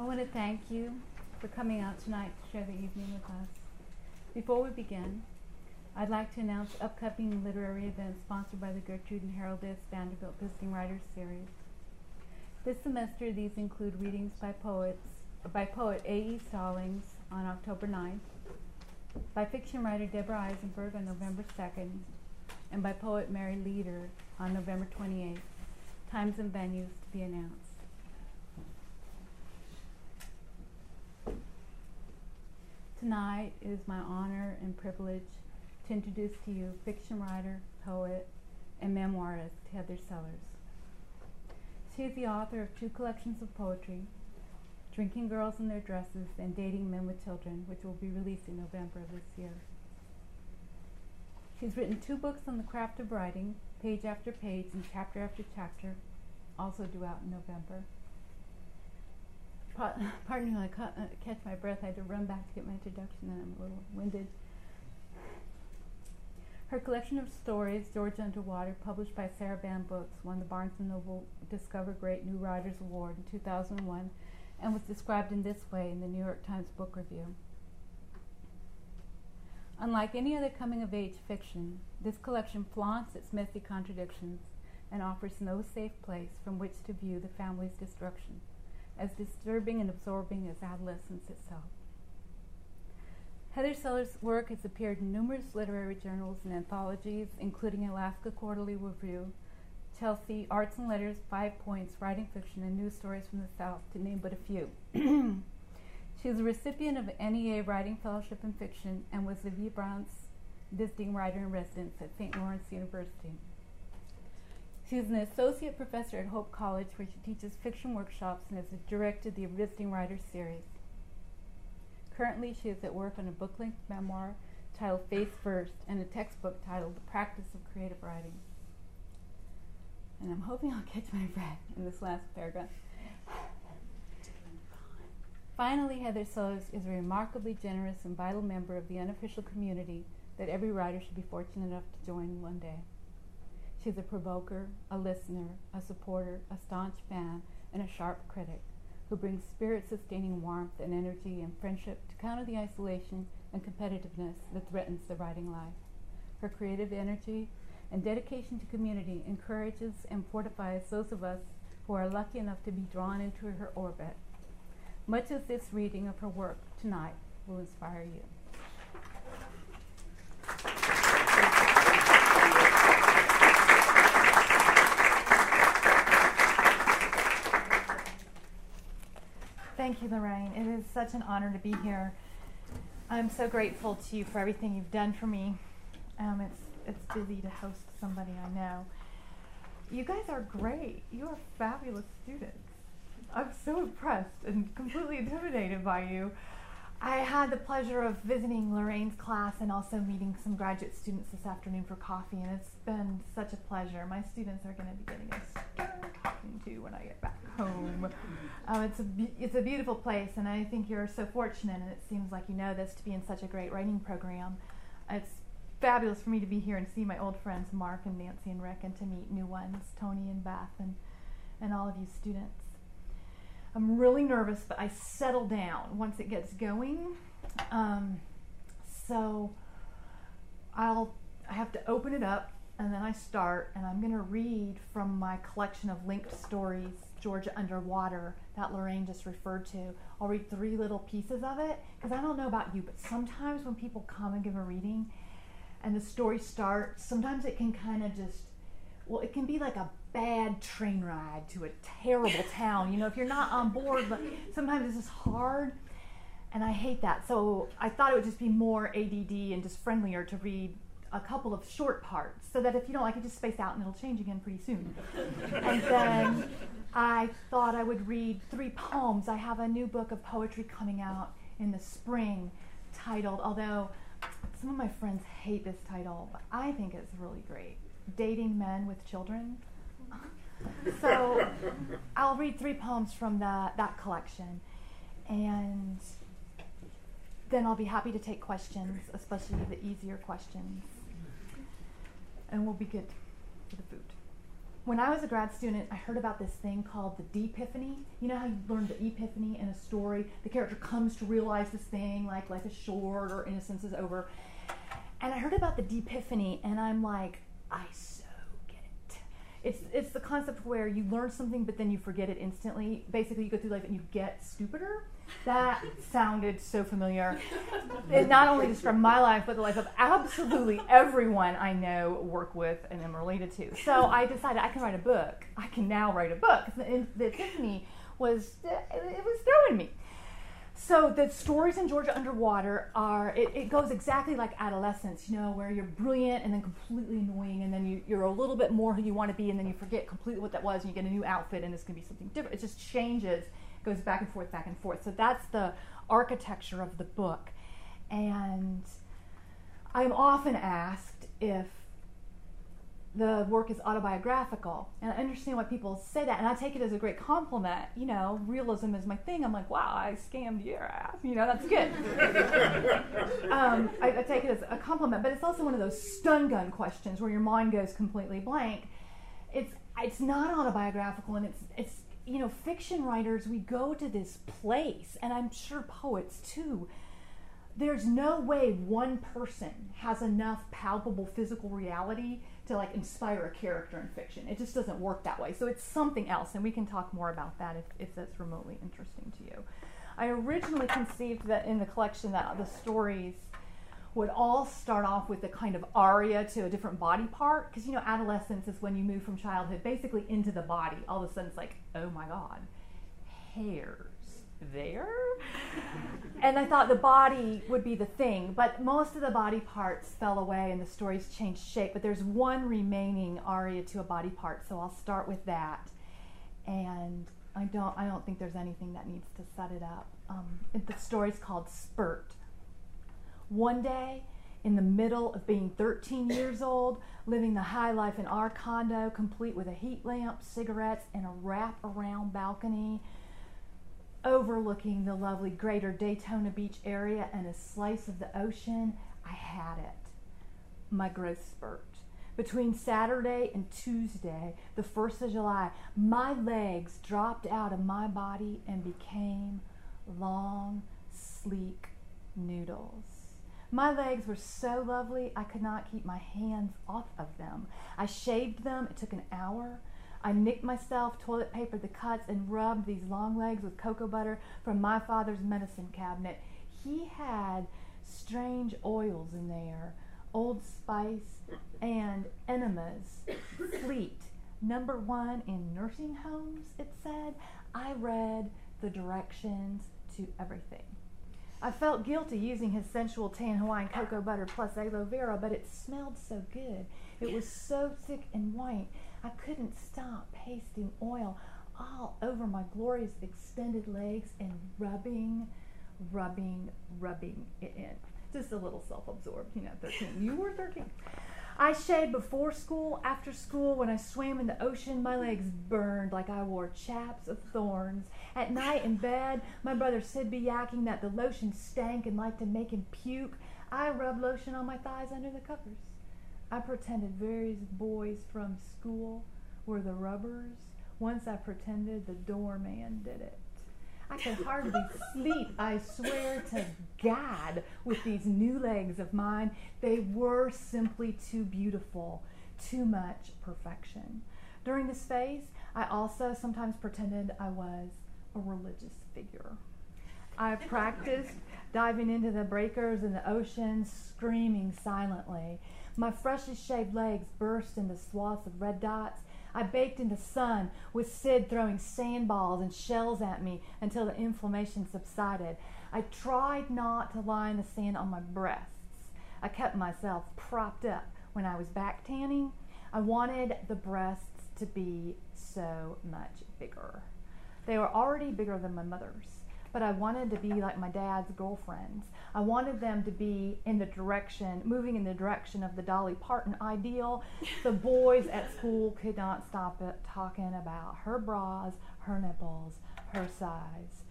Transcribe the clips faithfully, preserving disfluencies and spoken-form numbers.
I want to thank you for coming out tonight to share the evening with us. Before we begin, I'd like to announce upcoming literary events sponsored by the Gertrude and Harold S. Vanderbilt Visiting Writers Series. This semester, these include readings by poets, by poet A E Stallings on October ninth, by fiction writer Deborah Eisenberg on November second, and by poet Mary Leader on November twenty-eighth. Times and venues to be announced. Tonight it is my honor and privilege to introduce to you fiction writer, poet, and memoirist Heather Sellers. She is the author of two collections of poetry, Drinking Girls in Their Dresses and Dating Men with Children, which will be released in November of this year. She's written two books on the craft of writing, Page After Page and Chapter After Chapter, also due out in November. Pa- pardon me when I ca- uh, catch my breath. I had to run back to get my introduction and I'm a little winded. Her collection of stories, George Underwater, published by Sarah Ban Books, won the Barnes and Noble Discover Great New Writers Award in two thousand one and was described in this way in the New York Times Book Review. Unlike any other coming-of-age fiction, this collection flaunts its messy contradictions and offers no safe place from which to view the family's destruction, as disturbing and absorbing as adolescence itself. Heather Sellers' work has appeared in numerous literary journals and anthologies, including Alaska Quarterly Review, Chelsea, Arts and Letters, Five Points, Writing Fiction, and News Stories from the South, to name but a few. She is a recipient of N E A Writing Fellowship in Fiction and was the V. Brown's visiting writer-in-residence at Saint Lawrence University. She is an associate professor at Hope College, where she teaches fiction workshops and has directed the Visiting Writers series. Currently, she is at work on a book-length memoir titled Face First and a textbook titled The Practice of Creative Writing. And I'm hoping I'll catch my breath in this last paragraph. Finally, Heather Sellers is a remarkably generous and vital member of the unofficial community that every writer should be fortunate enough to join one day. She's a provoker, a listener, a supporter, a staunch fan, and a sharp critic who brings spirit-sustaining warmth and energy and friendship to counter the isolation and competitiveness that threatens the writing life. Her creative energy and dedication to community encourages and fortifies those of us who are lucky enough to be drawn into her orbit. Much of this reading of her work tonight will inspire you. Thank you, Lorraine. It is such an honor to be here. I'm so grateful to you for everything you've done for me. Um, it's it's busy to host somebody I know. You guys are great. You are fabulous students. I'm so impressed and completely intimidated by you. I had the pleasure of visiting Lorraine's class and also meeting some graduate students this afternoon for coffee, and it's been such a pleasure. My students are going to be getting a stern talking to when I get back home. Um, it's, a be- it's a beautiful place, and I think you're so fortunate, and it seems like you know this, to be in such a great writing program. It's fabulous for me to be here and see my old friends Mark and Nancy and Rick, and to meet new ones, Tony and Beth, and, and all of you students. I'm really nervous, but I settle down once it gets going. Um, so I'll I have to open it up, and then I start, and I'm going to read from my collection of linked stories, Georgia Underwater, that Lorraine just referred to. I'll read three little pieces of it, because I don't know about you, but sometimes when people come and give a reading, and the story starts, sometimes it can kind of just, well, it can be like a bad train ride to a terrible town. You know, if you're not on board, but sometimes it's just hard, and I hate that. So I thought it would just be more A D D and just friendlier to read a couple of short parts, so that if you don't like it, just space out and it'll change again pretty soon. And then I thought I would read three poems. I have a new book of poetry coming out in the spring titled, although some of my friends hate this title, but I think it's really great, Dating Men with Children. So I'll read three poems from the, that collection, and then I'll be happy to take questions, especially the easier questions, and we'll be good for the food. when I was a grad student, I heard about this thing called the Depiphany. You know how you learn the epiphany in a story? The character comes to realize this thing, like life is short or innocence is over. And I heard about the Depiphany, and I'm like, I so get it. It's it's the concept where you learn something, but then you forget it instantly. Basically, you go through life and you get stupider. That sounded so familiar. It not only described my life, but the life of absolutely everyone I know, work with, and am related to. So I decided I can write a book. I can now write a book. The, the epiphany was, it was throwing me. So the stories in Georgia Underwater are, it, it goes exactly like adolescence, you know, where you're brilliant and then completely annoying, and then you, you're a little bit more who you want to be, and then you forget completely what that was, and you get a new outfit, and it's going to be something different. It just changes, goes back and forth, back and forth. So that's the architecture of the book. And I'm often asked if the work is autobiographical, and I understand why people say that, and I take it as a great compliment. You know, realism is my thing. I'm like, wow, I scammed your ass. You know, that's good. um, I, I take it as a compliment, but it's also one of those stun gun questions where your mind goes completely blank. It's it's not autobiographical, and it's it's you know, fiction writers, we go to this place, and I'm sure poets too. There's no way one person has enough palpable physical reality to like inspire a character in fiction. It just doesn't work that way. So it's something else, and we can talk more about that if, if that's remotely interesting to you. I originally conceived that in the collection that the stories would all start off with a kind of aria to a different body part, because you know adolescence is when you move from childhood basically into the body. All of a sudden it's like, oh my God, hairs there? And I thought the body would be the thing, but most of the body parts fell away and the stories changed shape, but there's one remaining aria to a body part, so I'll start with that. And I don't I don't think there's anything that needs to set it up. Um, it, the story's called Spurt. One day, in the middle of being thirteen years old, living the high life in our condo, complete with a heat lamp, cigarettes, and a wrap-around balcony, overlooking the lovely greater Daytona Beach area and a slice of the ocean, I had it. My growth spurt. Between Saturday and Tuesday, the first of July, my legs dropped out of my body and became long, sleek noodles. My legs were so lovely, I could not keep my hands off of them. I shaved them. It took an hour. I nicked myself, toilet papered the cuts, and rubbed these long legs with cocoa butter from my father's medicine cabinet. He had strange oils in there, Old Spice and enemas. Fleet, number one in nursing homes, it said. I read the directions to everything. I felt guilty using his sensual tan Hawaiian cocoa butter plus aloe vera, but it smelled so good. It was so thick and white, I couldn't stop pasting oil all over my glorious extended legs and rubbing, rubbing, rubbing it in. Just a little self-absorbed, you know, thirteen. You were thirteen. I shaved before school, after school. When I swam in the ocean, my legs burned like I wore chaps of thorns. At night in bed, my brother Sid be yakking that the lotion stank and liked to make him puke. I rubbed lotion on my thighs under the covers. I pretended various boys from school were the rubbers. Once I pretended the doorman did it. I could hardly sleep, I swear to God, with these new legs of mine. They were simply too beautiful, too much perfection. During this phase, I also sometimes pretended I was a religious figure. I practiced diving into the breakers in the ocean, screaming silently. My freshly shaved legs burst into swaths of red dots. I baked in the sun with Sid throwing sandballs and shells at me until the inflammation subsided. I tried not to lie in the sand on my breasts. I kept myself propped up when I was back tanning. I wanted the breasts to be so much bigger. They were already bigger than my mother's, but I wanted to be like my dad's girlfriends. I wanted them to be in the direction, moving in the direction of the Dolly Parton ideal. The boys at school could not stop it talking about her bras, her nipples, her size.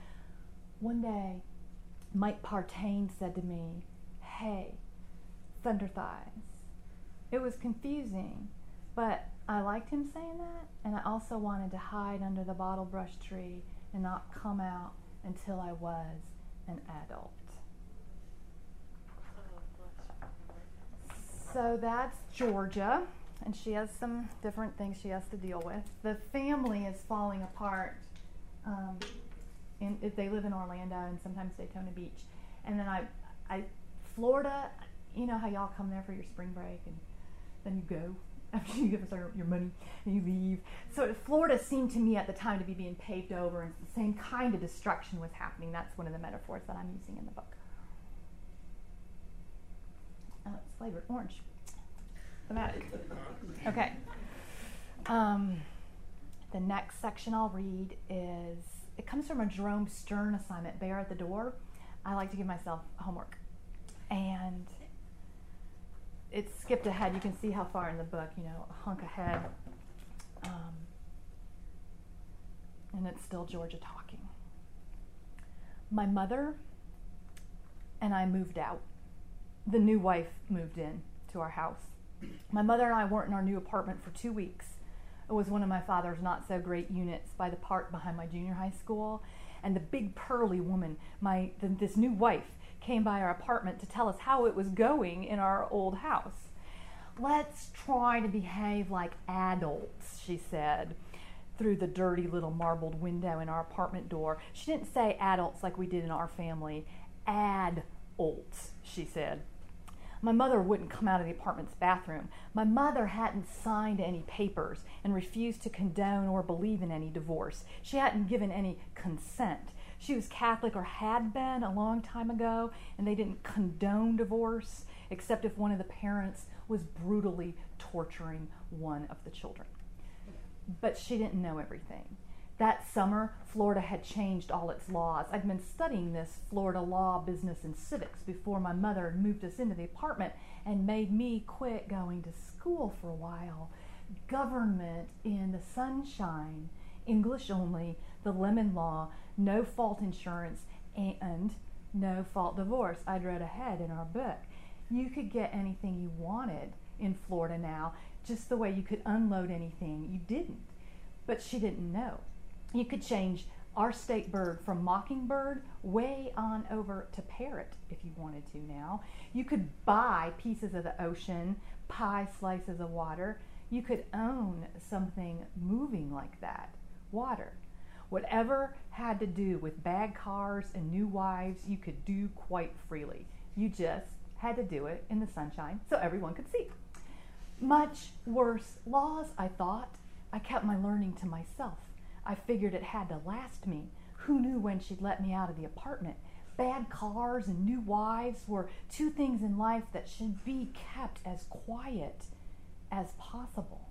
One day, Mike Partain said to me, "Hey, thunder thighs." It was confusing, but I liked him saying that, and I also wanted to hide under the bottle brush tree and not come out until I was an adult. So that's Georgia, and she has some different things she has to deal with. The family is falling apart. Um, in, if they live in Orlando and sometimes Daytona Beach. And then I, I, Florida, you know how y'all come there for your spring break and then you go after you give us our, your money and you leave. So Florida seemed to me at the time to be being paved over, and the same kind of destruction was happening. That's one of the metaphors that I'm using in the book. Oh, it's flavored orange. Thematic. Okay. Um, the next section I'll read is, it comes from a Jerome Stern assignment, Bear at the Door. I like to give myself homework. And it's skipped ahead. You can see how far in the book, you know, a hunk ahead. Um, and it's still Georgia talking. My mother and I moved out. The new wife moved in to our house. My mother and I weren't in our new apartment for two weeks. It was one of my father's not-so-great units by the park behind my junior high school. And the big pearly woman, my the, this new wife, came by our apartment to tell us how it was going in our old house. Let's try to behave like adults, she said, through the dirty little marbled window in our apartment door. She didn't say adults like we did in our family. Ad-olts, she said. My mother wouldn't come out of the apartment's bathroom. My mother hadn't signed any papers and refused to condone or believe in any divorce. She hadn't given any consent. She was Catholic, or had been a long time ago, and they didn't condone divorce except if one of the parents was brutally torturing one of the children. But she didn't know everything. That summer, Florida had changed all its laws. I'd been studying this Florida law, business, and civics before my mother moved us into the apartment and made me quit going to school for a while. Government in the sunshine, English only, the lemon law, no fault insurance, and no fault divorce. I'd read ahead in our book. You could get anything you wanted in Florida now, just the way you could unload anything you didn't. But she didn't know. You could change our state bird from mockingbird way on over to parrot if you wanted to now. You could buy pieces of the ocean, pie slices of water. You could own something moving like that, water. Whatever had to do with bad cars and new wives, you could do quite freely. You just had to do it in the sunshine so everyone could see. Much worse laws, I thought. I kept my learning to myself. I figured it had to last me. Who knew when she'd let me out of the apartment? Bad cars and new wives were two things in life that should be kept as quiet as possible.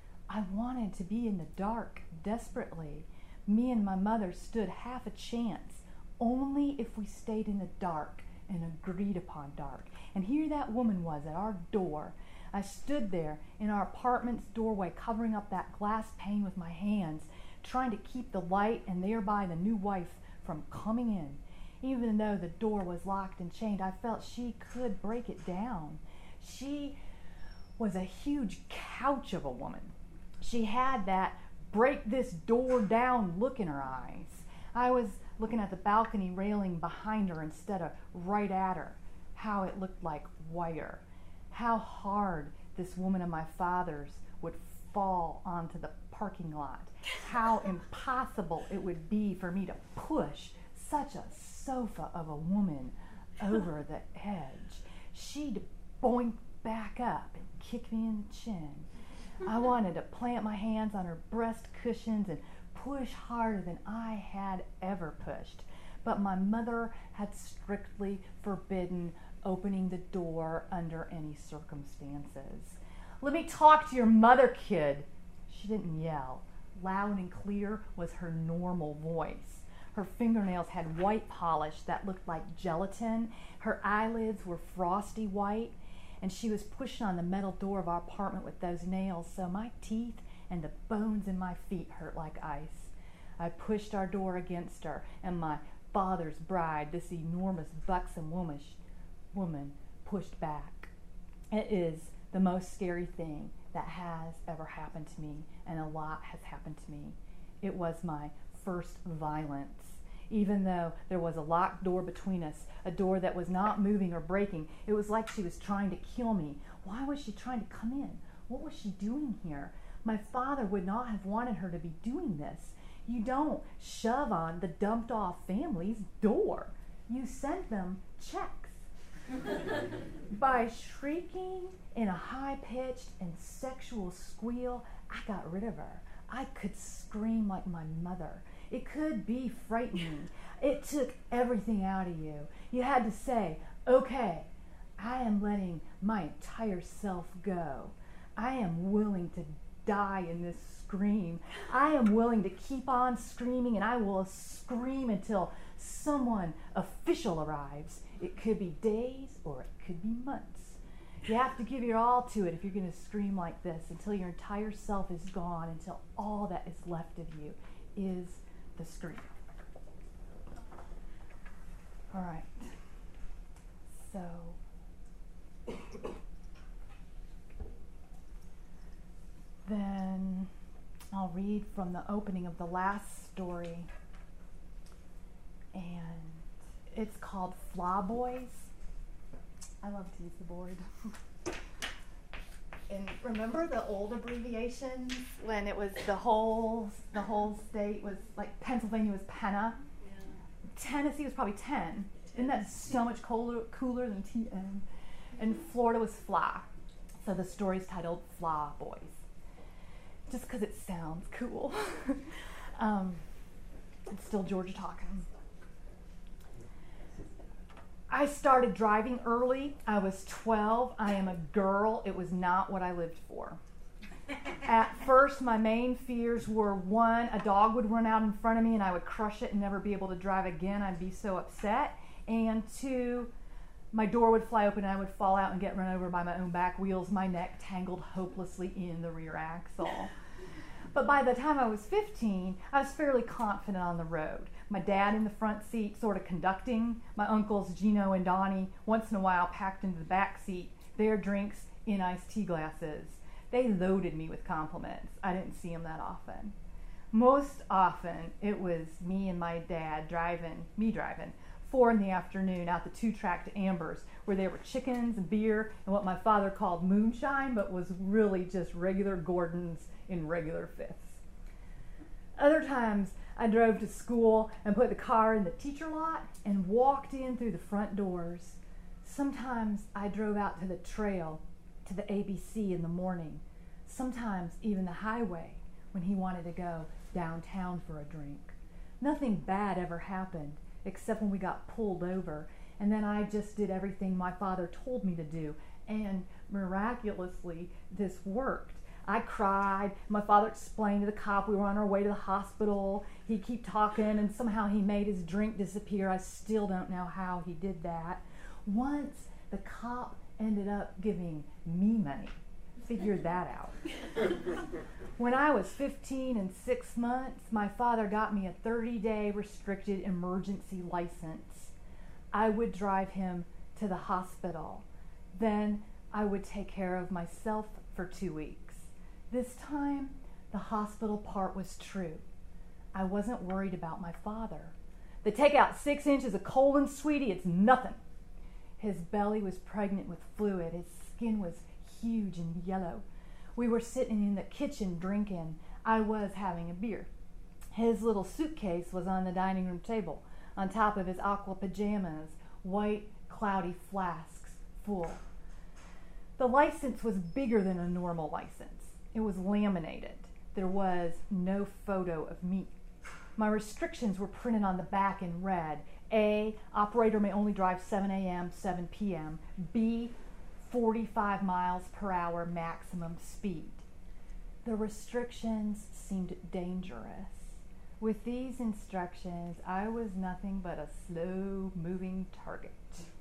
I wanted to be in the dark desperately. Me and my mother stood half a chance, only if we stayed in the dark and agreed upon dark. And here that woman was at our door. I stood there in our apartment's doorway, covering up that glass pane with my hands, trying to keep the light and thereby the new wife from coming in. Even though the door was locked and chained, I felt she could break it down. She was a huge couch of a woman. She had that break this door down look in her eyes. I was looking at the balcony railing behind her instead of right at her. How it looked like wire. How hard this woman of my father's would fall onto the parking lot. How impossible it would be for me to push such a sofa of a woman over the edge. She'd boink back up and kick me in the chin. I wanted to plant my hands on her breast cushions and push harder than I had ever pushed. But my mother had strictly forbidden opening the door under any circumstances. "Let me talk to your mother, kid." She didn't yell. Loud and clear was her normal voice. Her fingernails had white polish that looked like gelatin. Her eyelids were frosty white, and she was pushing on the metal door of our apartment with those nails, so my teeth and the bones in my feet hurt like ice. I pushed our door against her, and my father's bride, this enormous buxom woman, woman pushed back. It is the most scary thing that has ever happened to me, and a lot has happened to me. It was my first violence. Even though there was a locked door between us, a door that was not moving or breaking, it was like she was trying to kill me. Why was she trying to come in? What was she doing here? My father would not have wanted her to be doing this. You don't shove on the dumped off family's door. You send them checks. By shrieking in a high-pitched and sexual squeal, I got rid of her. I could scream like my mother. It could be frightening. It took everything out of you. You had to say, okay, I am letting my entire self go. I am willing to die in this scream. I am willing to keep on screaming, and I will scream until someone official arrives. It could be days or it could be months. You have to give your all to it if you're going to scream like this until your entire self is gone, until all that is left of you is the scream. All right. So then I'll read from the opening of the last story, and it's called Flaw Boys. I love to use the board. And remember the old abbreviations when it was the whole the whole state was like Pennsylvania was Penna. Yeah. Tennessee was probably ten. Isn't that so much cooler cooler than T N? And Florida was Fla. So the story's titled Flaw Boys. Just because it sounds cool. um, it's still Georgia talking. I started driving early. I was twelve. I am a girl. It was not what I lived for. At first, my main fears were, one, a dog would run out in front of me and I would crush it and never be able to drive again. I'd be so upset. And two, my door would fly open and I would fall out and get run over by my own back wheels, my neck tangled hopelessly in the rear axle. But by the time I was fifteen, I was fairly confident on the road. My dad in the front seat sort of conducting, my uncles Gino and Donnie once in a while packed into the back seat, their drinks in iced tea glasses. They loaded me with compliments. I didn't see them that often. Most often, it was me and my dad driving, me driving, four in the afternoon out the two-track to Amber's, where there were chickens and beer and what my father called moonshine, but was really just regular Gordons in regular fifths. Other times, I drove to school and put the car in the teacher lot and walked in through the front doors. Sometimes I drove out to the trail, to the A B C in the morning. Sometimes even the highway when he wanted to go downtown for a drink. Nothing bad ever happened except when we got pulled over, and then I just did everything my father told me to do, and miraculously this worked. I cried. My father explained to the cop we were on our way to the hospital. He'd keep talking, and somehow he made his drink disappear. I still don't know how he did that. Once, the cop ended up giving me money. Figured that out. When I was fifteen and six months, my father got me a thirty-day restricted emergency license. I would drive him to the hospital. Then I would take care of myself for two weeks. This time, the hospital part was true. I wasn't worried about my father. They take out six inches of colon, sweetie, it's nothing. His belly was pregnant with fluid. His skin was huge and yellow. We were sitting in the kitchen drinking. I was having a beer. His little suitcase was on the dining room table, on top of his aqua pajamas, white, cloudy flasks full. The license was bigger than a normal license. It was laminated. There was no photo of me. My restrictions were printed on the back in red. A, operator may only drive seven a.m., seven p.m. B, forty-five miles per hour maximum speed. The restrictions seemed dangerous. With these instructions, I was nothing but a slow-moving target.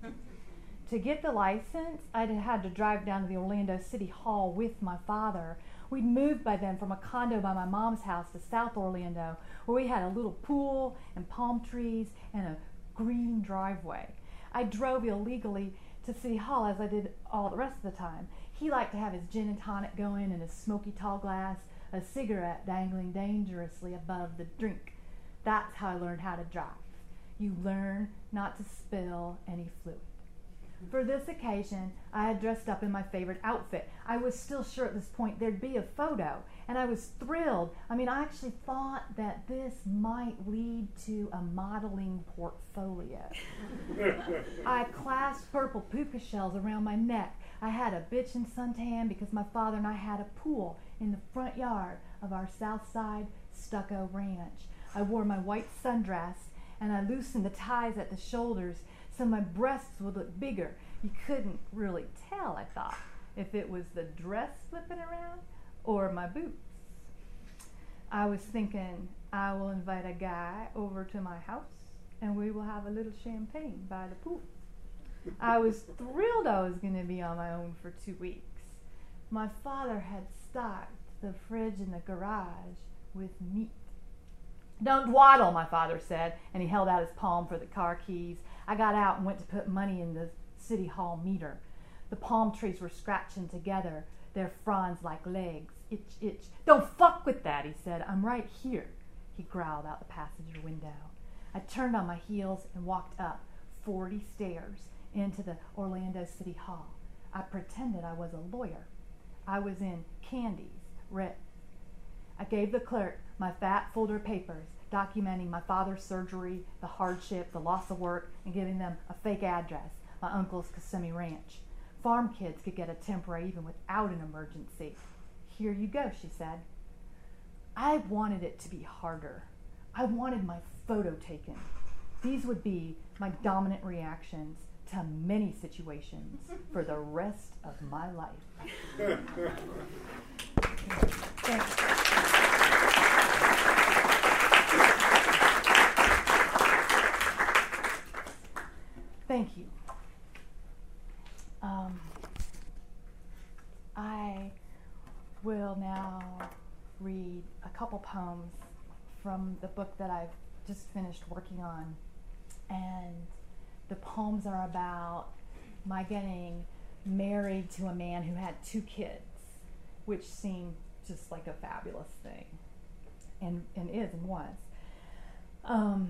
To get the license, I had to drive down to the Orlando City Hall with my father. We'd moved by then from a condo by my mom's house to South Orlando, where we had a little pool and palm trees and a green driveway. I drove illegally to City Hall as I did all the rest of the time. He liked to have his gin and tonic going in his smoky tall glass, a cigarette dangling dangerously above the drink. That's how I learned how to drive. You learn not to spill any fluid. For this occasion, I had dressed up in my favorite outfit. I was still sure at this point there'd be a photo, and I was thrilled. I mean, I actually thought that this might lead to a modeling portfolio. I clasped purple puka shells around my neck. I had a bitchin' suntan because my father and I had a pool in the front yard of our South Side stucco ranch. I wore my white sundress, and I loosened the ties at the shoulders so my breasts would look bigger. You couldn't really tell, I thought, if it was the dress flipping around or my boots. I was thinking, I will invite a guy over to my house and we will have a little champagne by the pool. I was thrilled I was going to be on my own for two weeks. My father had stocked the fridge in the garage with meat. Don't dwaddle, my father said, and he held out his palm for the car keys. I got out and went to put money in the city hall meter. The palm trees were scratching together, their fronds like legs. Itch, itch. Don't fuck with that, he said. I'm right here, he growled out the passenger window. I turned on my heels and walked up forty stairs into the Orlando City Hall. I pretended I was a lawyer. I was in Candy's Ritz. I gave the clerk my fat folder of papers documenting my father's surgery, the hardship, the loss of work, and giving them a fake address, my uncle's Kissimmee Ranch. Farm kids could get a temporary even without an emergency. Here you go, she said. I wanted it to be harder. I wanted my photo taken. These would be my dominant reactions to many situations for the rest of my life. Thanks. Thank you. Um, I will now read a couple poems from the book that I've just finished working on. And the poems are about my getting married to a man who had two kids, which seemed just like a fabulous thing, and, and is and was. Um,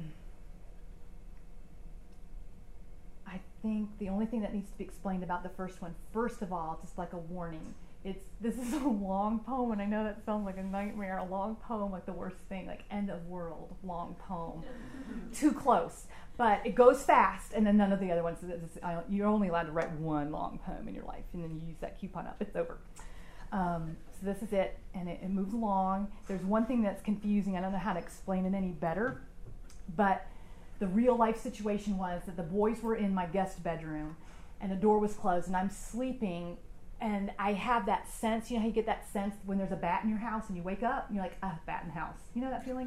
I think the only thing that needs to be explained about the first one, first of all, just like a warning, it's this is a long poem, and I know that sounds like a nightmare, a long poem, like the worst thing, like end of world, long poem. Too close. But it goes fast, and then none of the other ones, you're only allowed to write one long poem in your life, and then you use that coupon up, it's over. Um, so this is it, and it, it moves along. There's one thing that's confusing, I don't know how to explain it any better, but the real life situation was that the boys were in my guest bedroom, and the door was closed, and I'm sleeping, and I have that sense, you know how you get that sense when there's a bat in your house, and you wake up, and you're like, ah, bat in the house. You know that feeling?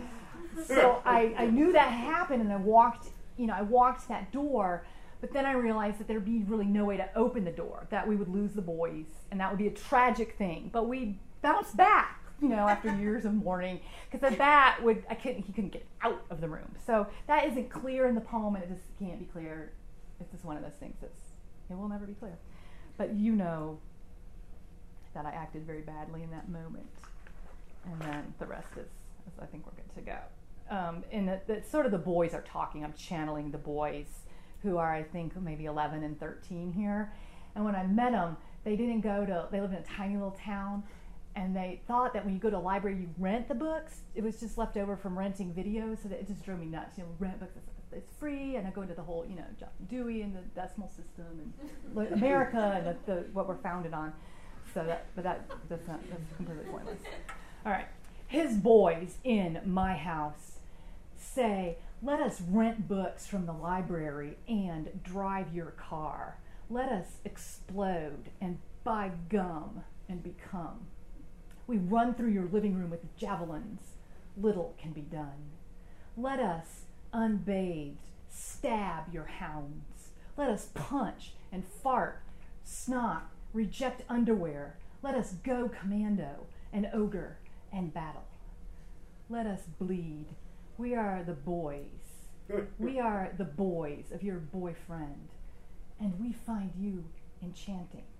So I, I knew that happened, and I walked, you know, I walked that door, but then I realized that there'd be really no way to open the door, that we would lose the boys, and that would be a tragic thing. But we bounced back, you know, after years of mourning, because the bat would, I couldn't, he couldn't get out of the room. So that isn't clear in the poem, and it just can't be clear. It's just one of those things that's, it will never be clear. But you know that I acted very badly in that moment, and then the rest is, is I think we're good to go. Um, and the, the, sort of the boys are talking. I'm channeling the boys, who are, I think, maybe eleven and thirteen here. And when I met them, they didn't go to, they live in a tiny little town, and they thought that when you go to a library, you rent the books. It was just left over from renting videos, so that it just drove me nuts. You know, rent books, it's, it's free, and I go into the whole, you know, John Dewey and the decimal system, and America, and the, the, what we're founded on. So that, but that, that's not, that's completely pointless. All right. His boys in my house say, let us rent books from the library and drive your car. Let us explode and buy gum and become. We run through your living room with javelins. Little can be done. Let us, unbathed, stab your hounds. Let us punch and fart, snot, reject underwear. Let us go commando and ogre and battle. Let us bleed. We are the boys. We are the boys of your boyfriend, and we find you enchanting.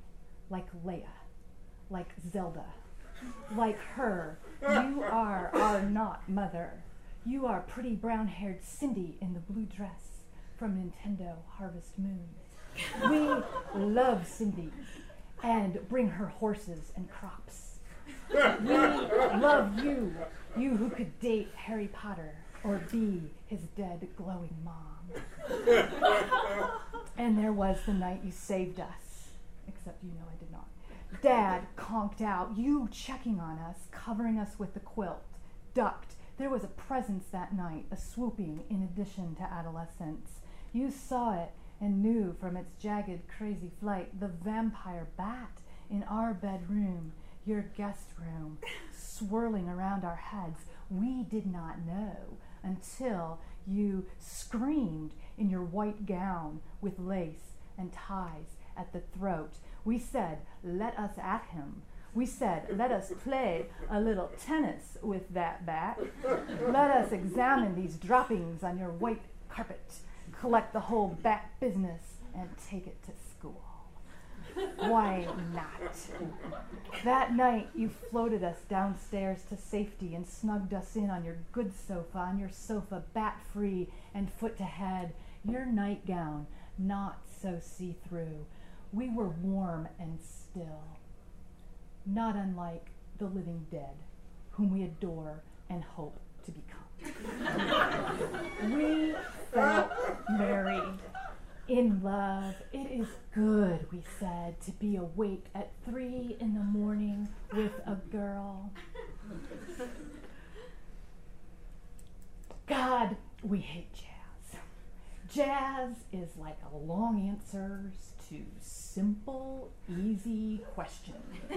like Leia, like Zelda, like her. You are our not mother. You are pretty brown-haired Cindy in the blue dress from Nintendo Harvest Moon. We love Cindy and bring her horses and crops. We love you, you who could date Harry Potter or be his dead glowing mom. And there was the night you saved us, except you know I did not. Dad conked out, you checking on us, covering us with the quilt, ducked. There was a presence that night, a swooping in addition to adolescence. You saw it and knew from its jagged, crazy flight the vampire bat in our bedroom, your guest room, swirling around our heads. We did not know until you screamed in your white gown with lace and ties at the throat. We said, let us at him. We said, let us play a little tennis with that bat. Let us examine these droppings on your white carpet, collect the whole bat business, and take it to school. Why not? That night, you floated us downstairs to safety and snugged us in on your good sofa, on your sofa, bat-free and foot to head, your nightgown not so see-through. We were warm and still, not unlike the living dead, whom we adore and hope to become. We felt married, in love. It is good, we said, to be awake at three in the morning with a girl. God, we hate jazz. Jazz is like a long answers to simple, easy questions.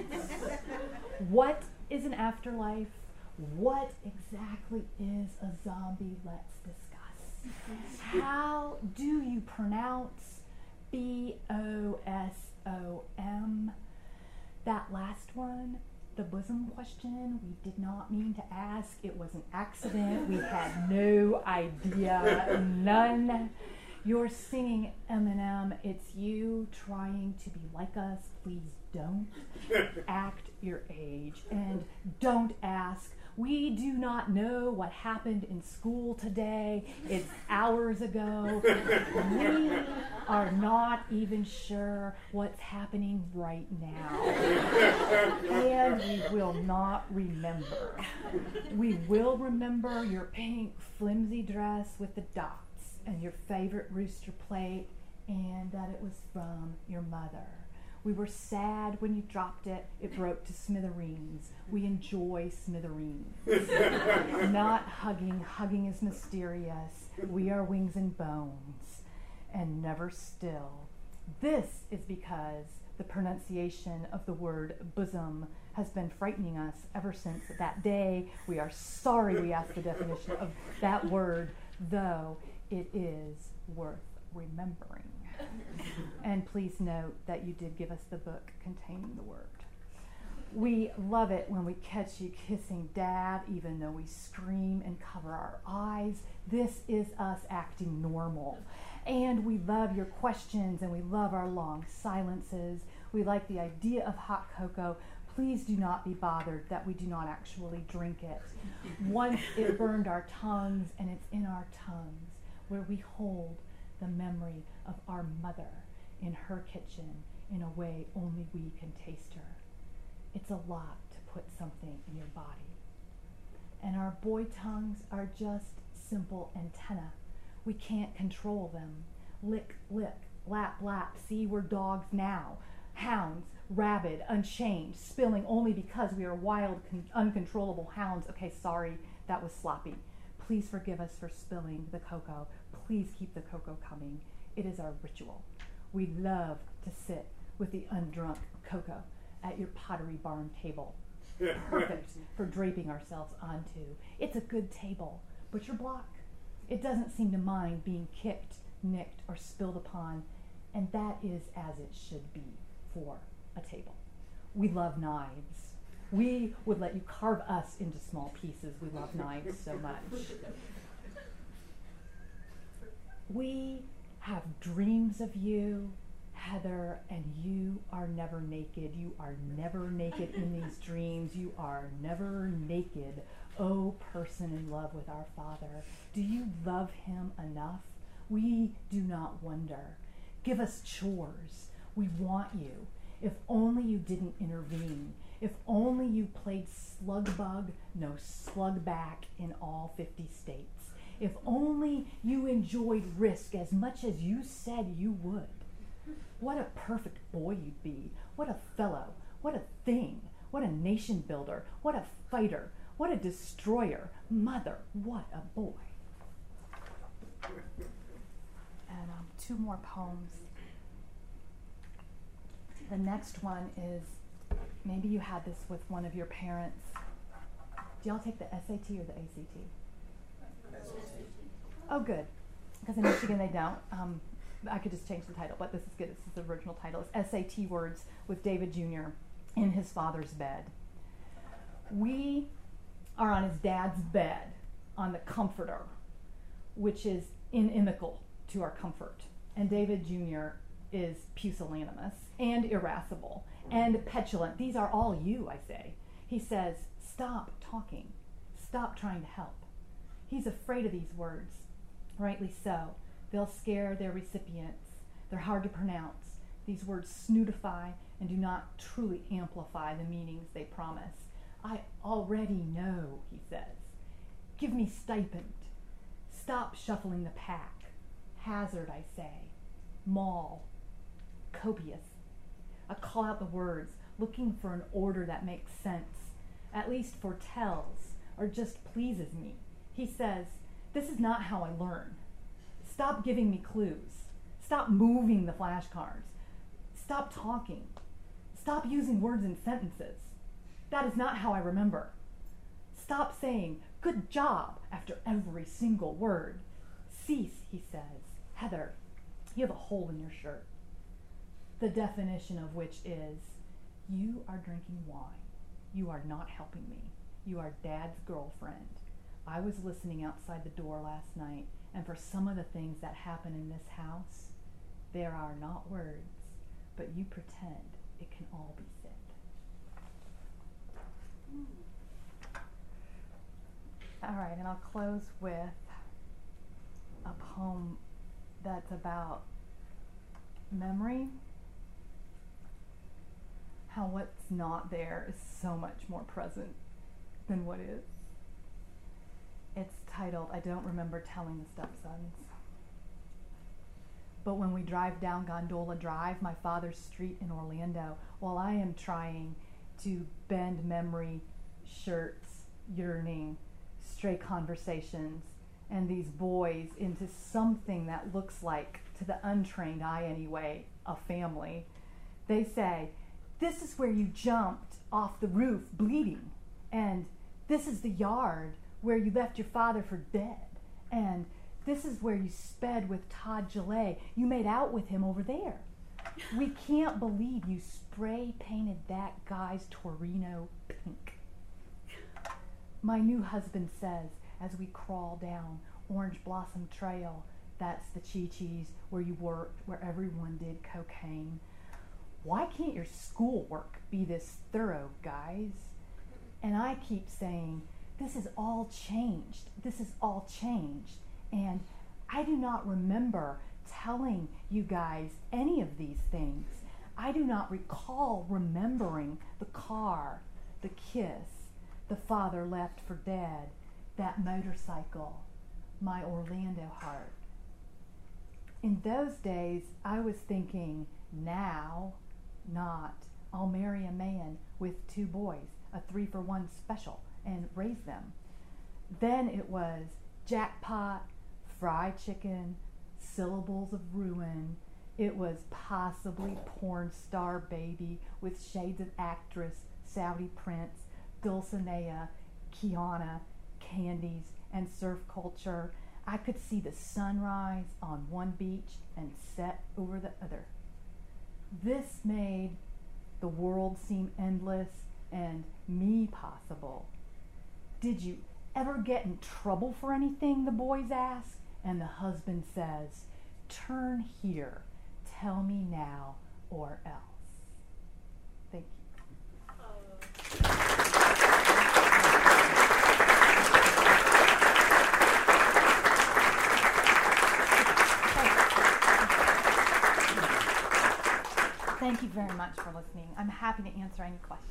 What is an afterlife? What exactly is a zombie? Let's discuss. How do you pronounce B O S O M? That last one, the bosom question, we did not mean to ask. It was an accident. We had no idea, none. You're singing Eminem. It's you trying to be like us. Please don't act your age and don't ask. We do not know what happened in school today. It's hours ago. We are not even sure what's happening right now. And we will not remember. We will remember your pink flimsy dress with the dots and your favorite rooster plate, and that it was from your mother. We were sad when you dropped it. It broke to smithereens. We enjoy smithereens. Not hugging. Hugging is mysterious. We are wings and bones, and never still. This is because the pronunciation of the word bosom has been frightening us ever since that day. We are sorry we asked the definition of that word, though it is worth remembering. And please note that you did give us the book containing the word. We love it when we catch you kissing Dad, even though we scream and cover our eyes. This is us acting normal. And we love your questions, and we love our long silences. We like the idea of hot cocoa. Please do not be bothered that we do not actually drink it. Once it burned our tongues, and it's in our tongues, where we hold the memory of our mother in her kitchen in a way only we can taste her. It's a lot to put something in your body. And our boy tongues are just simple antennae. We can't control them. Lick, lick, lap, lap. See, we're dogs now. Hounds, rabid, unchained, spilling only because we are wild, con- uncontrollable hounds. Okay, sorry, that was sloppy. Please forgive us for spilling the cocoa. Please keep the cocoa coming. It is our ritual. We love to sit with the undrunk cocoa at your Pottery Barn table. Perfect for draping ourselves onto. It's a good table, but your block, it doesn't seem to mind being kicked, nicked, or spilled upon, and that is as it should be for a table. We love knives. We would let you carve us into small pieces. We love knives so much. We have dreams of you, Heather, and you are never naked. You are never naked in these dreams. You are never naked. Oh, person in love with our Father, do you love him enough? We do not wonder. Give us chores. We want you. If only you didn't intervene. If only you played slug bug, no slug back in all fifty states. If only you enjoyed risk as much as you said you would. What a perfect boy you'd be. What a fellow. What a thing. What a nation builder. What a fighter. What a destroyer. Mother, what a boy. And um, two more poems. The next one is, maybe you had this with one of your parents. Do y'all take the S A T or the A C T? S A T. Oh, good. Because in Michigan they don't. Um, I could just change the title, but this is good. This is the original title. It's S A T Words with David Junior in his father's bed. We are on his dad's bed on the comforter, which is inimical to our comfort. And David Junior is pusillanimous and irascible and petulant. These are all you, I say. He says, stop talking. Stop trying to help. He's afraid of these words, rightly so. They'll scare their recipients. They're hard to pronounce. These words snootify and do not truly amplify the meanings they promise. I already know, he says. Give me stipend. Stop shuffling the pack. Hazard, I say. Maul. Copious. I call out the words, looking for an order that makes sense, at least foretells, or just pleases me. He says, this is not how I learn. Stop giving me clues. Stop moving the flashcards. Stop talking. Stop using words in sentences. That is not how I remember. Stop saying, good job, after every single word. Cease, he says. Heather, you have a hole in your shirt. The definition of which is, you are drinking wine. You are not helping me. You are Dad's girlfriend. I was listening outside the door last night, and for some of the things that happen in this house, there are not words, but you pretend it can all be said. All right, and I'll close with a poem that's about memory. How what's not there is so much more present than what is. It's titled, I Don't Remember Telling the Stepsons. But when we drive down Gondola Drive, my father's street in Orlando, while I am trying to bend memory, shirts, yearning, stray conversations, and these boys into something that looks like, to the untrained eye anyway, a family, they say, this is where you jumped off the roof bleeding, and this is the yard where you left your father for dead, and this is where you sped with Todd Gillet. You made out with him over there. We can't believe you spray painted that guy's Torino pink. My new husband says, as we crawl down Orange Blossom Trail, that's the Chi-Chi's where you worked, where everyone did cocaine. Why can't your schoolwork be this thorough, guys? And I keep saying, this is all changed. This is all changed. And I do not remember telling you guys any of these things. I do not recall remembering the car, the kiss, the father left for dead, that motorcycle, my Orlando heart. In those days, I was thinking, now, not, I'll marry a man with two boys, a three-for-one special, and raise them. Then it was jackpot, fried chicken, syllables of ruin. It was possibly porn star baby with shades of actress, Saudi prince, Dulcinea, Kiana, candies, and surf culture. I could see the sunrise on one beach and set over the other. This made the world seem endless and me possible. Did you ever get in trouble for anything, the boys ask? And the husband says, turn here, Tell me now or else. Thank you. Thank you very much for listening. I'm happy to answer any questions.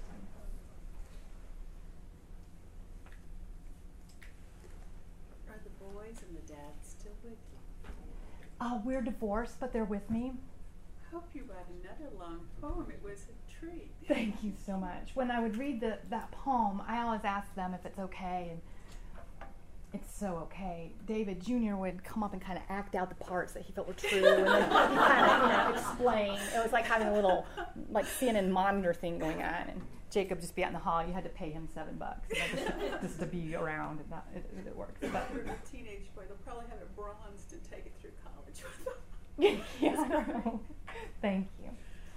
Are the boys and the dad still with you? Uh, we're divorced, but they're with me. I hope you write another long poem. It was a treat. Thank you so much. When I would read the, that poem, I always ask them if it's okay, and it's so okay. David Junior would come up and kind of act out the parts that he felt were true, and then he kind of, you know, explain. It was like having a little, like, C N N monitor thing going on, and Jacob just be out in the hall. You had to pay him seven bucks you know, just, just to be around, and that, it, it works. But For a teenage boy, they'll probably have it bronzed and take it through college with them. yeah, I don't know. Thank you.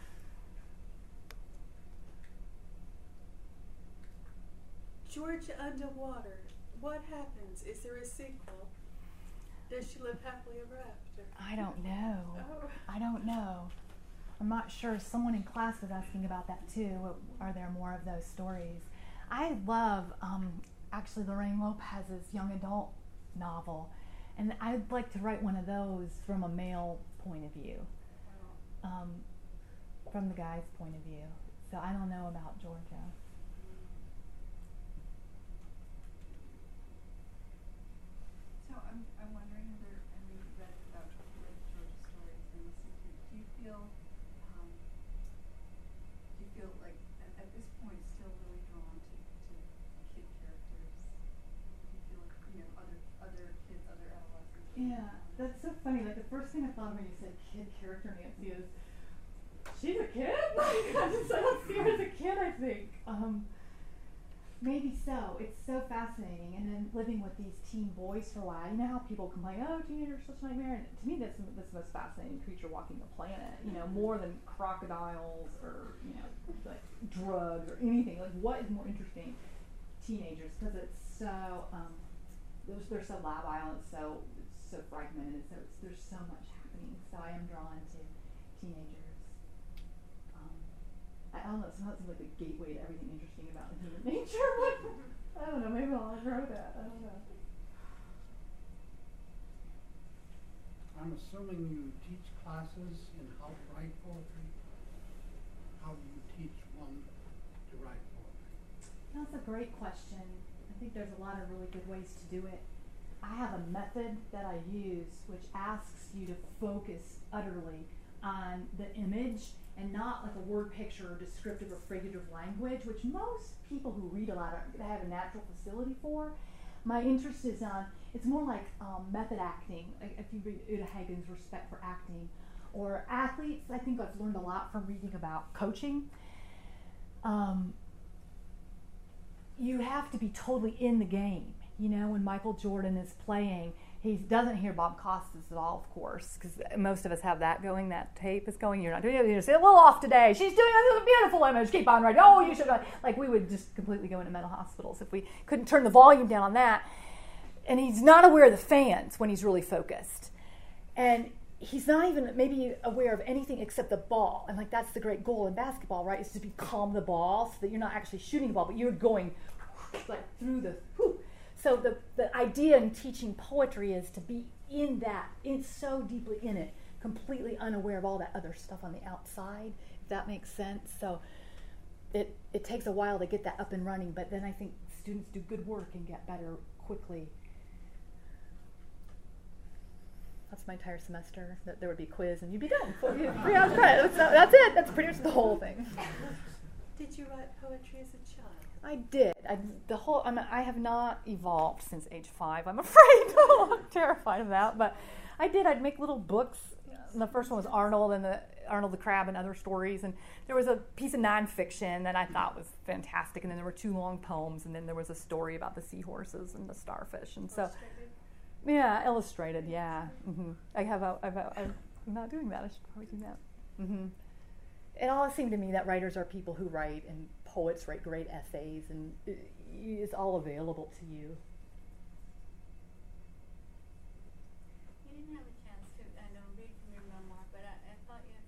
Georgia underwater. What happens? Is there a sequel? Does she live happily ever after? I don't know. Oh. I don't know. I'm not sure. Someone in class was asking about that too. Are there more of those stories? I love um, actually Lorraine Lopez's young adult novel, and I'd like to write one of those from a male point of view, um, from the guy's point of view. So I don't know about Georgia. So I'm, I'm wondering, Heather, and we read about read Georgia stories and listened to, do you feel, um, do you feel like at, at this point still really drawn to, to kid characters? Do you feel like, you know, other other kids, other adolescents? Yeah, that's so funny. Like the first thing I thought when you said kid character, Nancy, is she's a kid. Like I just I don't see her as a kid. I think. Um, Maybe so. It's so fascinating. And then living with these teen boys for a while, you know how people complain, oh, teenagers are such a nightmare. And to me, that's, that's the most fascinating creature walking the planet. You know, more than crocodiles or, you know, like drugs or anything. Like, what is more interesting? Teenagers, because it's so, um, they're, they're so labile and it's so, it's so fragmented. So it's, there's so much happening. So I am drawn to teenagers. I don't know, somehow it seems like a gateway to everything interesting about human nature. I don't know, maybe I'll grow that. I don't know. I'm assuming you teach classes in how to write poetry. How do you teach one to write poetry? That's a great question. I think there's a lot of really good ways to do it. I have a method that I use which asks you to focus utterly on the image and not like a word picture or descriptive or figurative language, which most people who read a lot of, have a natural facility for. My interest is on, it's more like um, method acting, like if you read Uta Hagen's Respect for Acting, or athletes. I think I've learned a lot from reading about coaching. Um, you have to be totally in the game. You know, when Michael Jordan is playing, he doesn't hear Bob Costas at all, of course, because most of us have that going. That tape is going. You're not doing it. You're just a little off today. She's doing a beautiful image. Keep on writing. Oh, you should. Like we would just completely go into mental hospitals if we couldn't turn the volume down on that. And he's not aware of the fans when he's really focused, and he's not even maybe aware of anything except the ball. And like that's the great goal in basketball, right? Is to be calm the ball so that you're not actually shooting the ball, but you're going like through the. Whew. So the, the idea in teaching poetry is to be in that, in so deeply in it, completely unaware of all that other stuff on the outside, if that makes sense. So it it takes a while to get that up and running, but then I think students do good work and get better quickly. That's my entire semester. That there would be a quiz and you'd be done. For you, three hours credit. That's, that's it. That's pretty much the whole thing. Did you write poetry as a child? I did. I, the whole. I, mean, I have not evolved since age five. I'm afraid. I'm terrified of that. But I did. I'd make little books. And the first one was Arnold and the Arnold the Crab and other stories. And there was a piece of nonfiction that I thought was fantastic. And then there were two long poems. And then there was a story about the seahorses and the starfish. And so, yeah, illustrated. Yeah. Mm-hmm. I have. A, I've a, I'm not doing that. I should probably do that. Mm-hmm. It always seemed to me that writers are people who write, and poets write great essays, and it's all available to you. You didn't have a chance to, I know, read from your memoir, but I, I thought you had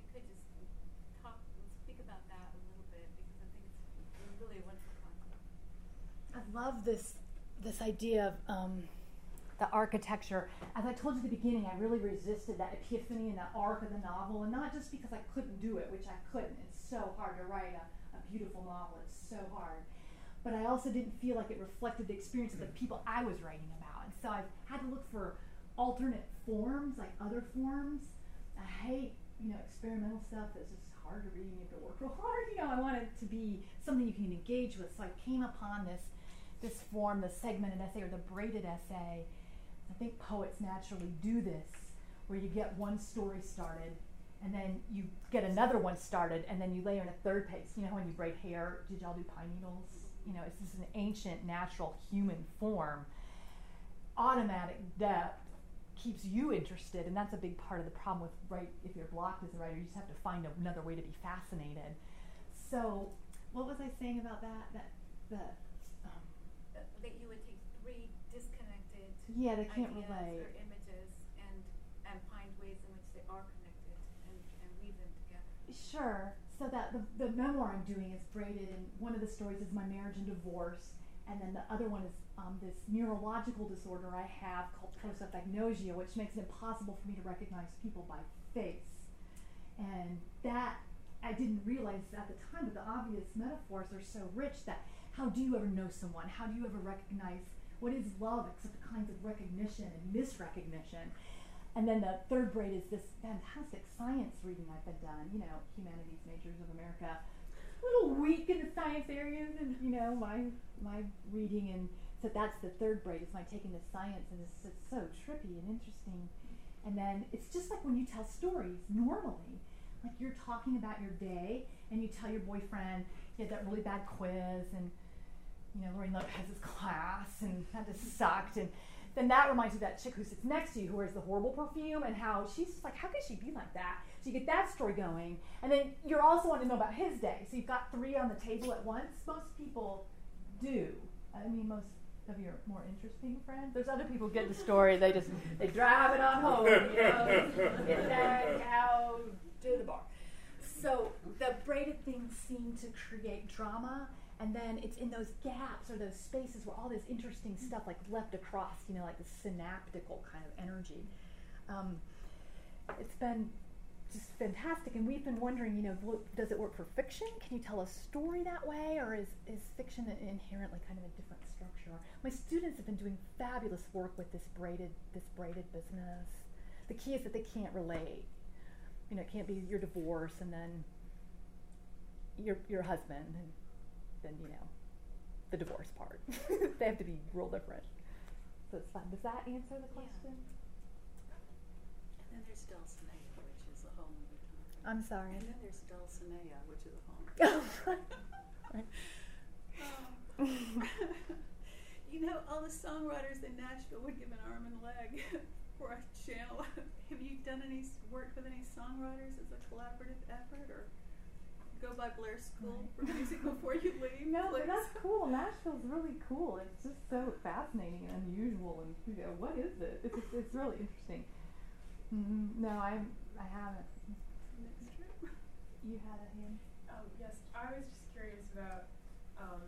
could just talk, speak about that a little bit, because I think it's really a wonderful concept. I love this this idea of um, the architecture. As I told you at the beginning, I really resisted that epiphany and that arc of the novel, and not just because I couldn't do it, which I couldn't. It's so hard to write a, a beautiful novel. It's so hard. But I also didn't feel like it reflected the experience of the people I was writing about. And so I had to look for alternate forms, like other forms. I hate, you know, experimental stuff that's just hard to read and you have to work real hard. You know, I want it to be something you can engage with. So I came upon this this form, the segmented essay or the braided essay. I think poets naturally do this, where you get one story started and then you get another one started and then you layer in a third page. You know, when you braid hair, did y'all do pine needles? You know, it's just an ancient, natural human form. Automatic depth keeps you interested, and that's a big part of the problem with write. If you're blocked as a writer, you just have to find another way to be fascinated. So, what was I saying about that? That the um, Uh, that you would take three disconnected yeah, they can't ideas relate. or images and and find ways in which they are connected and, and weave them together. Sure. So that the, the memoir I'm doing is braided, and one of the stories is my marriage and divorce, and then the other one is um, this neurological disorder I have called prosopagnosia, which makes it impossible for me to recognize people by face. And that, I didn't realize at the time, but the obvious metaphors are so rich that how do you ever know someone? How do you ever recognize what is love except the kinds of recognition and misrecognition? And then the third braid is this fantastic science reading I've been done, you know, Humanities Majors of America. A little weak in the science areas, and you know, my my reading, and so that's the third braid, is my taking the science, and it's, it's so trippy and interesting. And then it's just like when you tell stories normally, like you're talking about your day, and you tell your boyfriend you had that really bad quiz, and you know, Lorraine Lopez's class, and that just sucked, and then that reminds you of that chick who sits next to you who wears the horrible perfume, and how she's just like, how could she be like that? So you get that story going, and then you're also wanting to know about his day. So you've got three on the table at once. Most people do. I mean, most of your more interesting friends. There's other people who get the story. They just they drive it on home. You know, get that cow to the bar. So the braided things seem to create drama. And then it's in those gaps or those spaces where all this interesting stuff like left across, you know, like the synaptical kind of energy. Um, it's been just fantastic, and we've been wondering, you know, w- does it work for fiction? Can you tell a story that way, or is, is fiction inherently kind of a different structure? My students have been doing fabulous work with this braided this braided business. The key is that they can't relate. You know, it can't be your divorce and then your your husband and then, you know, the divorce part. They have to be real different. So it's fun. Does that answer the question? And then there's Dulcinea, which is a whole other time. I'm sorry. And then there's Dulcinea, which is a whole other um, You know, all the songwriters in Nashville would give an arm and a leg for a channel. Have you done any s- work with any songwriters as a collaborative effort, or go by Blair School Right. for music before you leave? No, but please? that's cool. Nashville's really cool. It's just so fascinating and unusual, and you know, what is it? It's it's, it's really interesting. Mm-hmm. No, I I haven't. Next trip. You had a hand. Um, yes, I was just curious about um,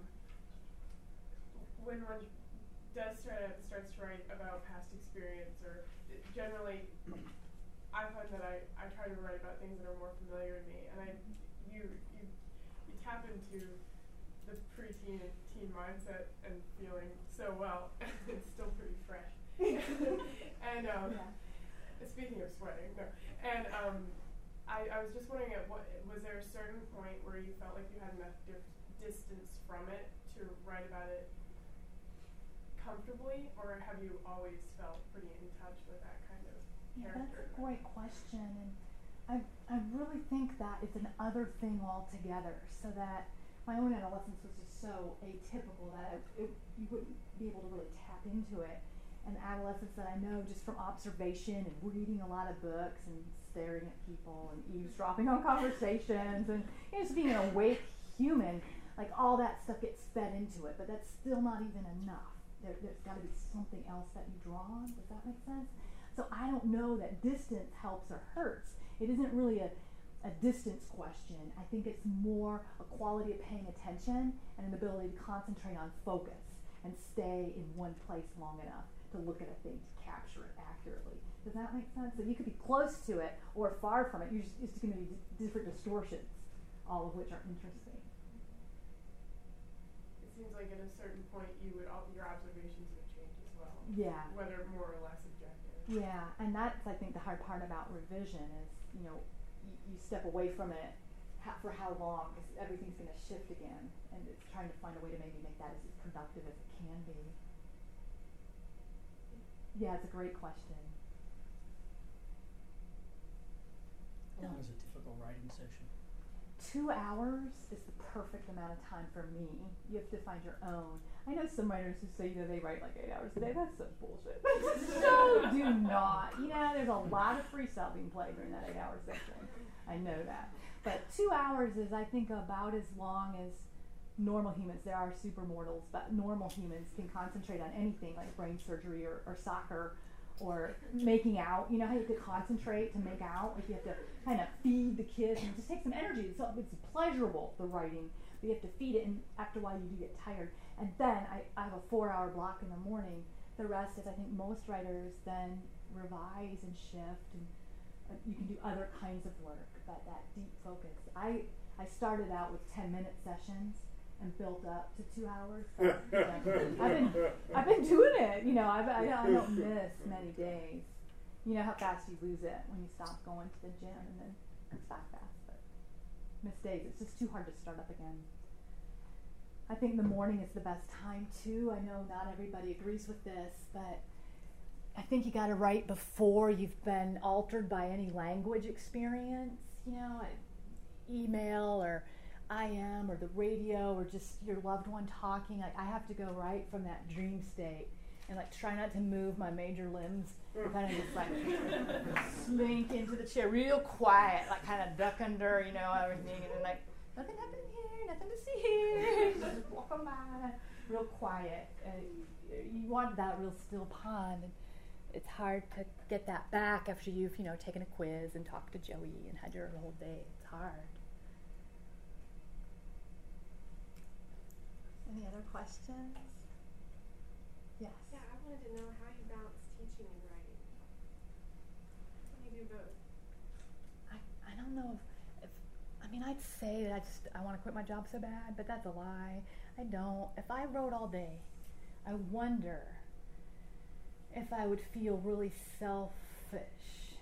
when one does start starts to write about past experience, or generally, I find that I, I try to write about things that are more familiar to me, and I you you you tap into the preteen and teen mindset and feeling so well. It's still pretty fresh. And um, Yeah. speaking of sweating, no, and um. I, I was just wondering, at what was there a certain point where you felt like you had enough dif- distance from it to write about it comfortably, or have you always felt pretty in touch with that kind of Yeah, character? that's a great question, and I I really think that it's an other thing altogether. So that my own adolescence was just so atypical that it, it, you wouldn't be able to really tap into it. And adolescence that I know just from observation and reading a lot of books and staring at people and eavesdropping on conversations and you know, just being an awake human, like all that stuff gets fed into it, but that's still not even enough. There, there's got to be something else that you draw on. Does that make sense? So I don't know that distance helps or hurts. It isn't really a a distance question. I think it's more a quality of paying attention and an ability to concentrate on focus and stay in one place long enough to look at a thing to capture it accurately. Does that make sense? So you could be close to it or far from it. You're just, it's going to be d- different distortions, all of which are interesting. It seems like at a certain point you would all your observations would change as well. Yeah. Whether more or less objective. Yeah, and that's I think the hard part about revision is, you know, you, you step away from it ha- for how long? Because everything's going to shift again, and it's trying to find a way to maybe make that as productive as it can be. Yeah, it's a great question. How long is a typical writing session? Two hours is the perfect amount of time for me. You have to find your own. I know some writers who say, you know, they write like eight hours a day. That's such bullshit. No, do not. You know, there's a lot of freestyle being played during that eight-hour session. I know that. But two hours is, I think, about as long as normal humans. There are supermortals, but normal humans can concentrate on anything like brain surgery or, or soccer or making out. You know how you have to concentrate to make out? Like you have to kind of feed the kids, and it just takes some energy. It's, it's pleasurable, the writing, but you have to feed it, and after a while you do get tired. And then I, I have a four-hour block in the morning. The rest is, I think most writers then revise and shift, and uh, you can do other kinds of work, but that deep focus. I, I started out with ten-minute sessions and built up to two hours. But, you know, I've been I've been doing it. You know, I've, I I don't miss many days. You know how fast you lose it when you stop going to the gym, and then it's back fast. But miss days. It's just too hard to start up again. I think the morning is the best time too. I know not everybody agrees with this, but I think you got to write before you've been altered by any language experience. You know, email or I M or the radio or just your loved one talking. Like I have to go right from that dream state and like try not to move my major limbs. Kind of just like slink into the chair real quiet, like kind of duck under, you know, everything, and then like nothing happening here, nothing to see here. Just walk on by, real quiet. Uh, you want that real still pond. And it's hard to get that back after you've, you know, taken a quiz and talked to Joey and had your whole day. It's hard. Any other questions? Yes. Yeah, I wanted to know how you balance teaching and writing. How do you do both? I, I don't know if, if, I mean, I'd say that I just, I want to quit my job so bad, but that's a lie. I don't. If I wrote all day, I wonder if I would feel really selfish.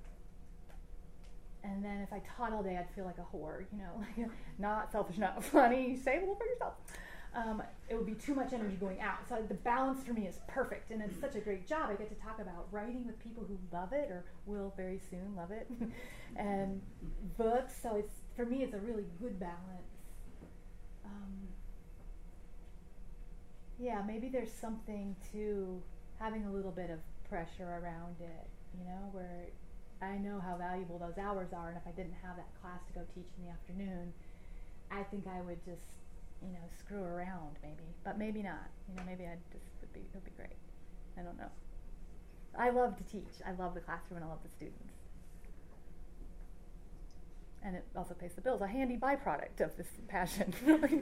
And then if I taught all day, I'd feel like a whore, you know, like not selfish, not funny, save a little for yourself. Um, it would be too much energy going out. So the balance for me is perfect, and it's such a great job. I get to talk about writing with people who love it or will very soon love it, and books. So it's for me, it's a really good balance. Um, yeah, maybe there's something to having a little bit of pressure around it, you know, where I know how valuable those hours are, and if I didn't have that class to go teach in the afternoon, I think I would just, you know, screw around maybe, but maybe not. You know, maybe I'd just would be, it would be great. I don't know. I love to teach. I love the classroom and I love the students. And it also pays the bills, a handy byproduct of this passion.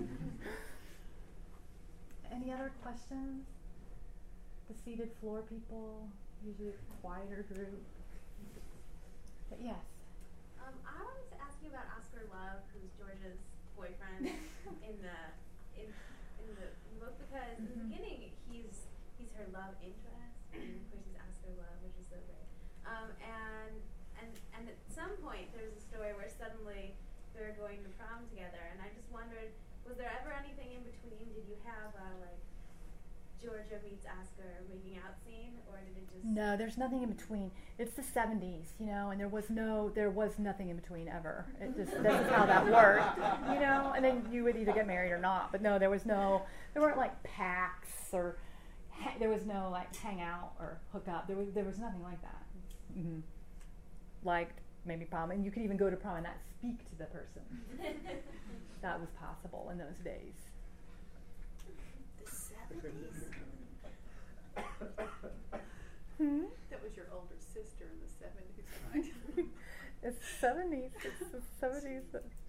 Any other questions? The seated floor people, usually a quieter group. But yes. Um, I wanted to ask you about Oscar Love, who's Georgia's boyfriend in the in in the book, because mm-hmm. in the beginning he's he's her love interest, and of course he's Oscar Love, which is so great. Um, and and and at some point there's a story where suddenly they're going to prom together, and I just wondered, was there ever anything in between? Did you have a like Georgia meets Oscar making out scene, or did it just? No, there's nothing in between. It's the seventies, you know, and there was no, there was nothing in between ever. It just, this is how that worked, you know, and then you would either get married or not. But no, there was no, there weren't like packs or, ha- there was no like hang out or hook up. There was, there was nothing like that. Mm-hmm. Liked maybe prom, and you could even go to prom and not speak to the person. That was possible in those days. The seventies. Hmm? That was your older sister in the seventies, right? It's seventies. It's the seventies.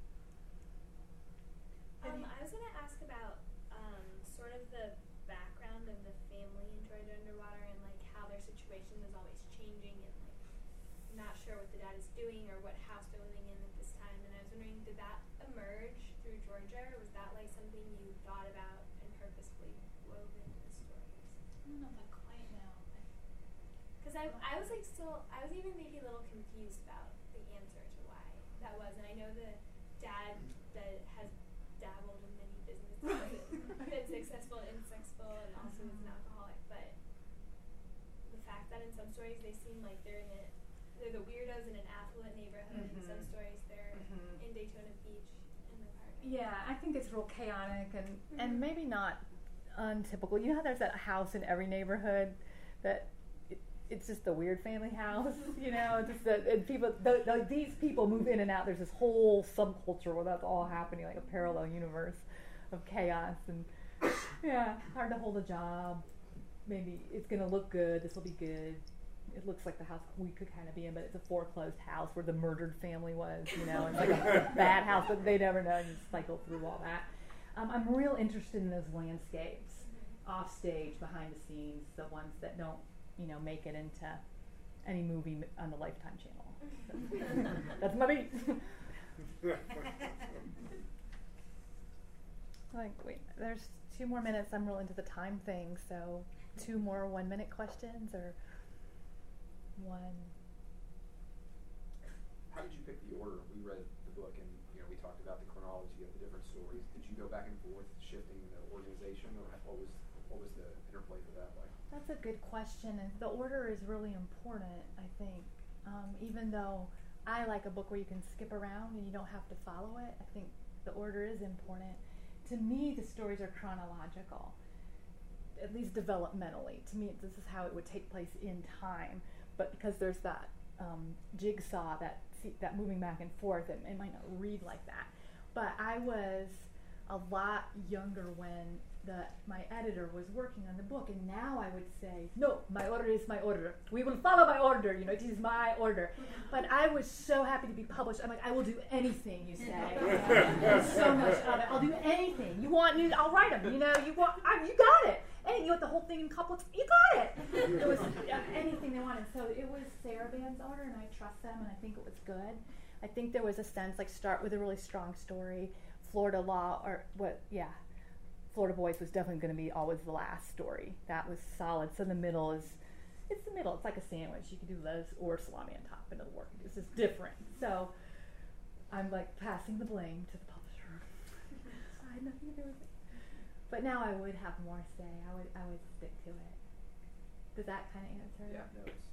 Um, I was gonna ask about um, sort of the background of the family in Georgia Underwater and like how their situation is always changing and like not sure what the dad is doing or what house they're living in at this time. And I was wondering, did that emerge through Georgia, or was that like something you thought about and purposefully wove into the stories? I don't know if I'm quiet now. Because I, I was like still, I was even maybe a little confused about the answer to why that was. And I know the dad that has dabbled in many businesses and been successful and successful and also is an alcoholic. But the fact that in some stories they seem like they're in a, they're the weirdos in an affluent neighborhood. In some stories they're Mhm. in Daytona Beach in the apartment. Yeah, I think it's real chaotic and Mhm. and maybe not untypical. You know how there's that house in every neighborhood that it, it's just the weird family house, you know, just the, and people, the, the, these people move in and out. There's this whole subculture where that's all happening, like a parallel universe of chaos and yeah, hard to hold a job. Maybe it's gonna look good. This will be good. It looks like the house we could kind of be in, but it's a foreclosed house where the murdered family was, you know, it's like a bad house, but they never know. You just cycle through all that. Um, I'm real interested in those landscapes, off stage, behind the scenes, the ones that don't, you know, make it into any movie on the Lifetime channel. That's my beat. Like, wait, there's two more minutes. I'm real into the time thing, so two more one minute questions or one. How did you pick the order? We read the book and, you know, we talked about the chronology of the different stories. Did you go back and forth shifting the organization, or what was what was the interplay for that like? That's a good question, and the order is really important, I think. Um, even though I like a book where you can skip around and you don't have to follow it, I think the order is important. To me, the stories are chronological, at least developmentally. To me, this is how it would take place in time. But because there's that um, jigsaw, that that moving back and forth, it, it might not read like that. But I was a lot younger when the my editor was working on the book, and now I would say, no, my order is my order. We will follow my order. You know, it is my order. But I was so happy to be published. I'm like, I will do anything you say. There's so much of it. I'll do anything you want. You, I'll write them. You know, you want, I, you got it. And you want the whole thing in couplets. You got it. It was uh, anything they wanted. So it was Saraband's order, and I trust them, and I think it was good. I think there was a sense like start with a really strong story. Florida Law, or what? Yeah. Florida Boys was definitely going to be always the last story. That was solid. So the middle is, it's the middle. It's like a sandwich. You can do lettuce or salami on top, and it'll work. It's just different. So I'm like passing the blame to the publisher. I had nothing to do with it. But now I would have more say. I would, I would stick to it. Does that kind of answer? Yeah, no, it's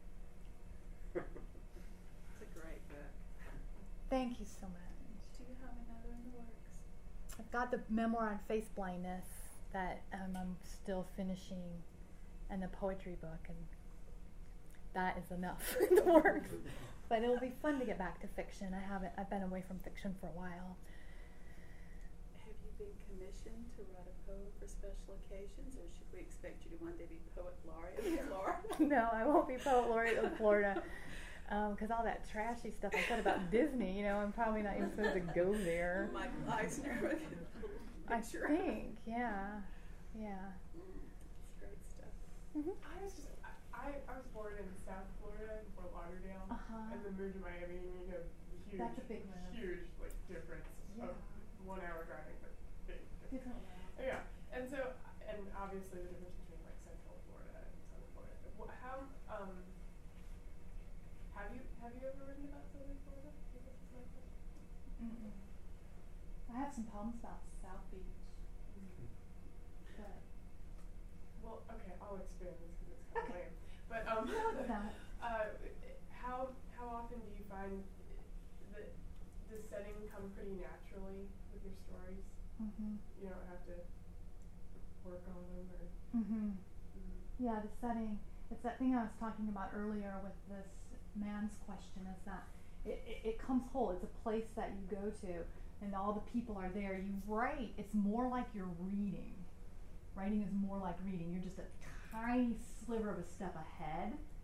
It's a great book. Thank you so much. Do you have another in the works? I've got the memoir on face blindness that um, I'm still finishing, and the poetry book, and that is enough in the works. But it'll be fun to get back to fiction. I haven't. I've been away from fiction for a while. Have you been commissioned to write a poem for special occasions, or should we expect you to one day be poet laureate of Florida? No, I won't be poet laureate of Florida. Because um, all that trashy stuff I said about Disney, you know, I'm probably not even supposed to go there. Michael Eisner with a little I picture. think, yeah, yeah. Mm, it's great stuff. Mm-hmm. I was just, I, I, I was born in South Florida, in Fort Lauderdale, Uh-huh. and then moved to Miami, and you know, huge, That's a big move. huge, like, difference Yeah. of one hour driving, but big difference. Different way. Yeah, and so, and obviously the difference between, like, Central Florida and Southern Florida. Wh- How, um, have you, have you ever written about Southern Florida? I guess is my question. Mm-mm. I have some poems about South Beach, but Well, okay, I'll expand this because it's kind of Okay. lame. But um, No, it's not. uh, how how often do you find that the setting come pretty naturally with your stories? mm-hmm. You don't have to work on them or. Mm-hmm. Mm. Yeah, the setting. It's that thing I was talking about earlier with this man's question. Is that it, it, it comes whole. It's a place that you go to, and all the people are there. You write. It's more like you're reading. Writing is more like reading. You're just a tiny sliver of a step ahead,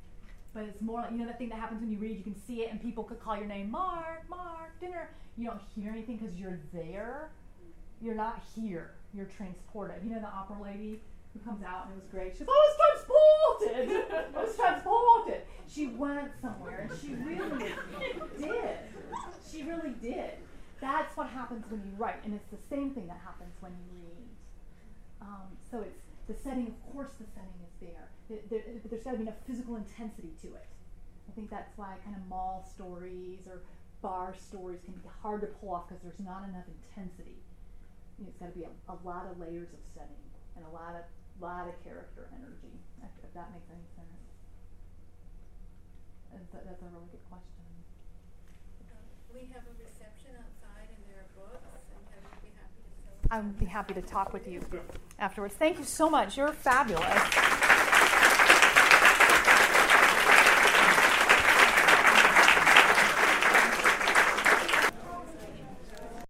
but it's more like, you know, that thing that happens when you read, you can see it and people could call your name, Mark, Mark, dinner. You don't hear anything because you're there. You're not here. You're transported. You know the opera lady who comes out and it was great. She goes, I was transported. I was transported. She went somewhere and she really did. She really did. That's what happens when you write, and it's the same thing that happens when you read. Um, so it's the setting, of course the setting is there. There, there, there's got to be enough physical intensity to it. I think that's why kind of mall stories or bar stories can be hard to pull off because there's not enough intensity. You know, it's got to be a, a lot of layers of setting and a lot of lot of character energy, if, if that makes any sense. That, that's a really good question. We have a reception outside and there are books, and I would be happy to tell. I would be happy to talk with you afterwards. Thank you so much. You're fabulous.